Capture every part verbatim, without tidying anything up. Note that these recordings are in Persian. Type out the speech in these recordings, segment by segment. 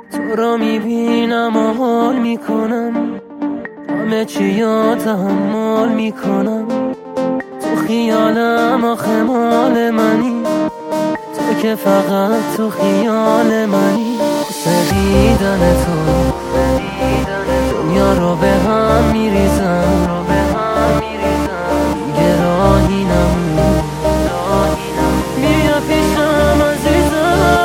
تو را میبینم و حال میکنم، همه چی یا تحمل میکنم. تو خیالم آخه مال منی، تو که فقط تو خیال منی. واسه دیدن تو دنیا رو به هم میریزم، دیگه راهی نمون. بیا پیشم عزیزم،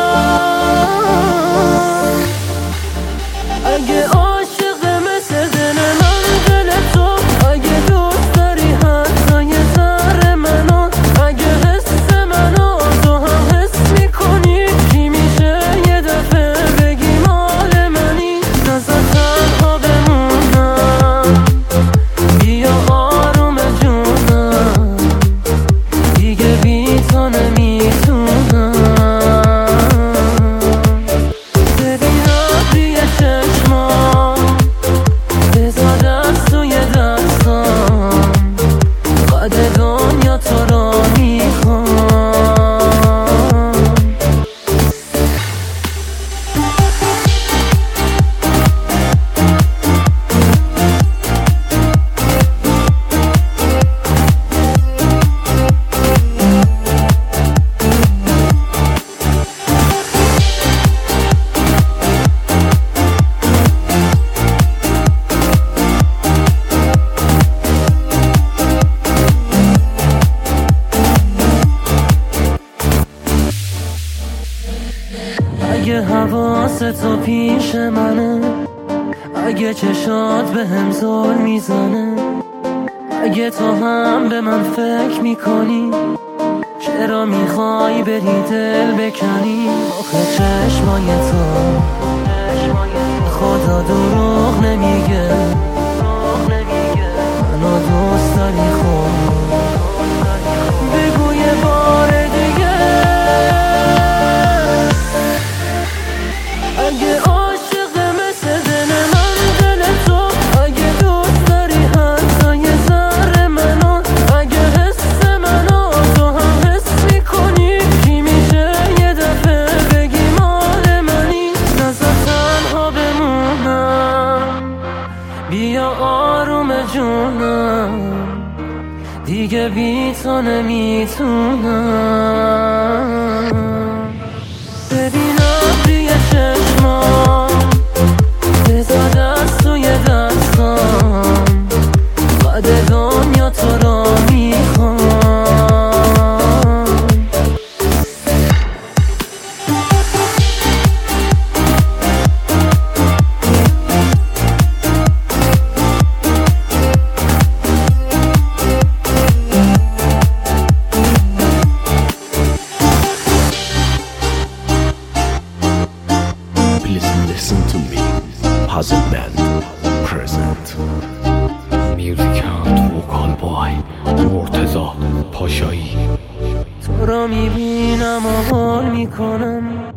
اگه عاشق مثل دل من دل تو، اگه دوست داری حتی یه ذره منو، اگه حس منو تو هم حس میکنی، چی میشه یه دفعه بگی مال منی؟ نزد تنها بمونم، بیا آروم جونم، دیگه بی تو نمیتونم. ببینم توی چشمام، بذار دست توی دستام، قد دنیا تو را میخوام. اگه حواست تو پیش منه، اگه چشات به هم زل میزنه، اگه تو هم به من فکر میکنی، چرا میخوای بری دل بکنی؟ آخه چشمای تو خدا دروغ نمیگه، منو دوست داری خود، بگو یه بار دیگه. اگه عاشق مثل دل من دل تو، اگه دوست داری حتی یه ذره منو، اگه حس منو تو هم حس میکنی، چی میشه یه دفعه بگی مال منی؟ نزد تنها بمونم، بیا آروم جونم، دیگه بی تو نمیتونم. ببینم توی چشمام، بذار دست توی دستام، قد دنیا تو را میخوام. Please listen to me. Puzzle Band present. Music out vocal by مرتضی پاشایی. تو را میبینم و حال میکنم،